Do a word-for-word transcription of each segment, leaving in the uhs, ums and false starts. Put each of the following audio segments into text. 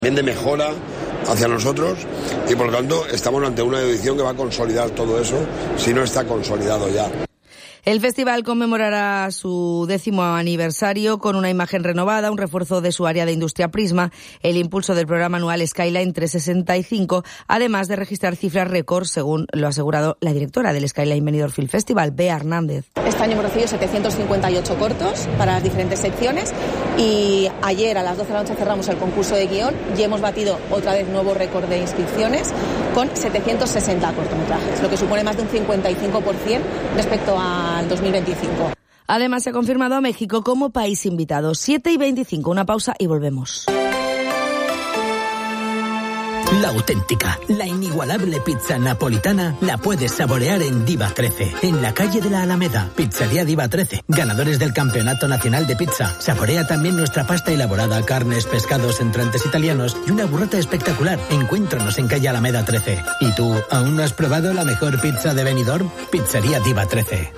de mejora hacia nosotros y por lo tanto estamos ante una edición que va a consolidar todo eso, si no está consolidado ya. El festival conmemorará su décimo aniversario con una imagen renovada, un refuerzo de su área de industria Prisma, el impulso del programa anual Skyline trescientos sesenta y cinco, además de registrar cifras récord, según lo ha asegurado la directora del Skyline Benidorm Film Festival, Bea Hernández. Este año hemos recibido setecientos cincuenta y ocho cortos para las diferentes secciones y ayer a las doce de la noche cerramos el concurso de guión y hemos batido otra vez nuevo récord de inscripciones con setecientos sesenta cortometrajes, lo que supone más de un cincuenta y cinco por ciento respecto a al dos mil veinticinco. Además, se ha confirmado a México como país invitado. siete y veinticinco, una pausa y volvemos. La auténtica, la inigualable pizza napolitana la puedes saborear en Diva trece, en la calle de la Alameda. Pizzería Diva trece, ganadores del Campeonato Nacional de Pizza. Saborea también nuestra pasta elaborada, carnes, pescados, entrantes italianos y una burrata espectacular. Encuéntranos en calle Alameda trece. ¿Y tú, aún no has probado la mejor pizza de Benidorm? Pizzería Diva trece.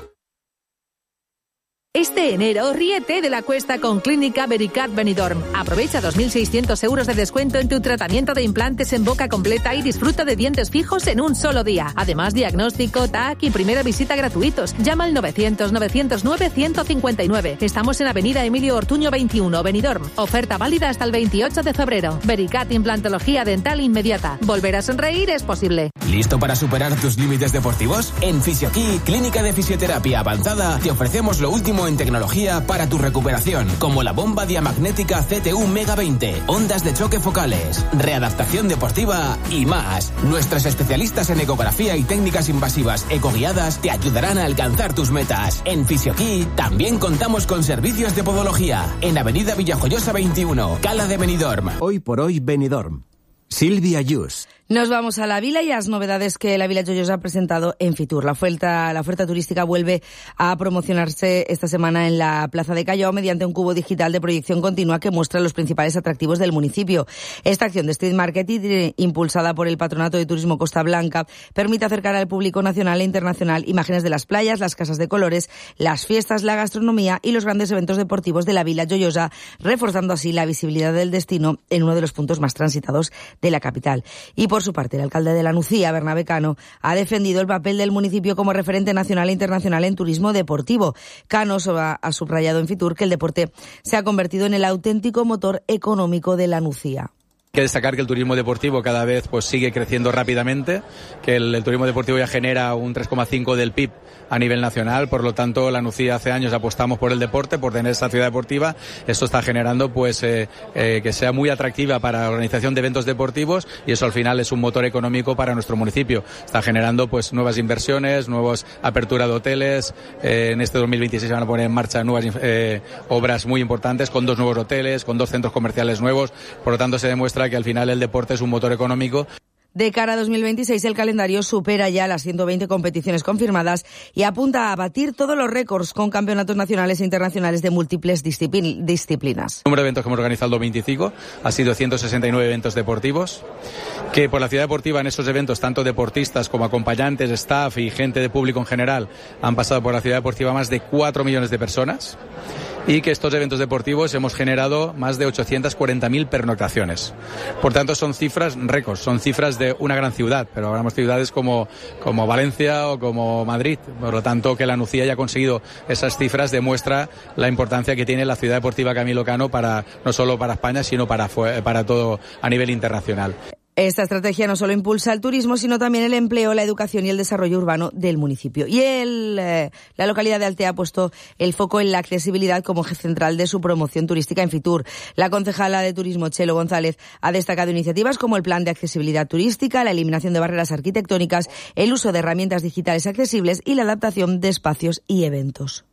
Este enero, ríete de la cuesta con Clínica Vericat Benidorm. Aprovecha dos mil seiscientos euros de descuento en tu tratamiento de implantes en boca completa y disfruta de dientes fijos en un solo día. Además, diagnóstico, T A C y primera visita gratuitos. Llama al novecientos, novecientos nueve, ciento cincuenta y nueve. Estamos en Avenida Emilio Ortuño veintiuno, Benidorm. Oferta válida hasta el veintiocho de febrero. Vericat Implantología Dental Inmediata. Volver a sonreír es posible. ¿Listo para superar tus límites deportivos? En Fisioquí, Clínica de Fisioterapia Avanzada, te ofrecemos lo último en tecnología para tu recuperación, como la bomba diamagnética C T U Mega veinte, ondas de choque focales, readaptación deportiva y más. Nuestros especialistas en ecografía y técnicas invasivas ecoguiadas te ayudarán a alcanzar tus metas. En Fisioquí también contamos con servicios de podología en Avenida Villajoyosa veintiuno, Cala de Benidorm. Hoy por hoy Benidorm. Silvia Yus. Nos vamos a la Vila y a las novedades que la Vila Joyosa ha presentado en Fitur. La oferta, la oferta turística vuelve a promocionarse esta semana en la Plaza de Callao mediante un cubo digital de proyección continua que muestra los principales atractivos del municipio. Esta acción de street marketing, impulsada por el Patronato de Turismo Costa Blanca, permite acercar al público nacional e internacional imágenes de las playas, las casas de colores, las fiestas, la gastronomía y los grandes eventos deportivos de la Vila Joyosa, reforzando así la visibilidad del destino en uno de los puntos más transitados de la capital. Y por su parte, el alcalde de la Nucía, Bernabé Cano, ha defendido el papel del municipio como referente nacional e internacional en turismo deportivo. Cano ha subrayado en Fitur que el deporte se ha convertido en el auténtico motor económico de la Nucía. Hay que destacar que el turismo deportivo cada vez pues sigue creciendo rápidamente, que el, el turismo deportivo ya genera un tres coma cinco del P I B a nivel nacional, por lo tanto la Nucía hace años apostamos por el deporte, por tener esa ciudad deportiva. Esto está generando pues eh, eh, que sea muy atractiva para la organización de eventos deportivos y eso al final es un motor económico para nuestro municipio. Está generando pues nuevas inversiones, nuevas aperturas de hoteles. Eh, en este dos mil veintiséis se van a poner en marcha nuevas eh, obras muy importantes con dos nuevos hoteles, con dos centros comerciales nuevos. Por lo tanto se demuestra que al final el deporte es un motor económico. De cara a dos mil veintiséis, el calendario supera ya las ciento veinte competiciones confirmadas y apunta a batir todos los récords con campeonatos nacionales e internacionales de múltiples disciplinas. El número de eventos que hemos organizado el dos mil veinticinco ha sido ciento sesenta y nueve eventos deportivos, que por la ciudad deportiva en esos eventos, tanto deportistas como acompañantes, staff y gente de público en general, han pasado por la ciudad deportiva más de cuatro millones de personas. Y que estos eventos deportivos hemos generado más de ochocientas cuarenta mil pernoctaciones. Por tanto, son cifras récords, son cifras de una gran ciudad, pero hablamos de ciudades como, como Valencia o como Madrid. Por lo tanto, que la Nucía haya conseguido esas cifras demuestra la importancia que tiene la ciudad deportiva Camilo Cano para, no solo para España, sino para, para todo a nivel internacional. Esta estrategia no solo impulsa el turismo, sino también el empleo, la educación y el desarrollo urbano del municipio. Y el, eh, la localidad de Altea ha puesto el foco en la accesibilidad como eje central de su promoción turística en Fitur. La concejala de Turismo, Chelo González, ha destacado iniciativas como el Plan de Accesibilidad Turística, la eliminación de barreras arquitectónicas, el uso de herramientas digitales accesibles y la adaptación de espacios y eventos.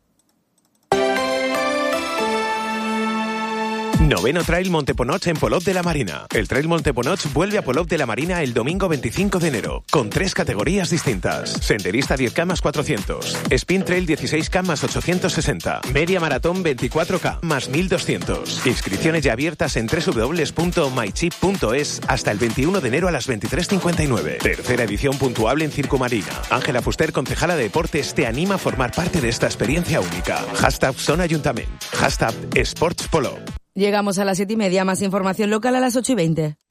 Noveno Trail Monteponoch en Polop de la Marina. El Trail Monteponoch vuelve a Polop de la Marina el domingo veinticinco de enero, con tres categorías distintas. Senderista diez K más cuatrocientos, Spin Trail dieciséis K más ochocientos sesenta, Media Maratón veinticuatro K más mil doscientos. Inscripciones ya abiertas en doble u doble u doble u punto mychip punto es hasta el veintiuno de enero a las veintitrés cincuenta y nueve. Tercera edición puntuable en Circumarina. Ángela Fuster, concejala de Deportes, te anima a formar parte de esta experiencia única. Hashtag Son Ayuntament. Hashtag Sports Polop. Llegamos a las siete y media, más información local a las ocho y veinte.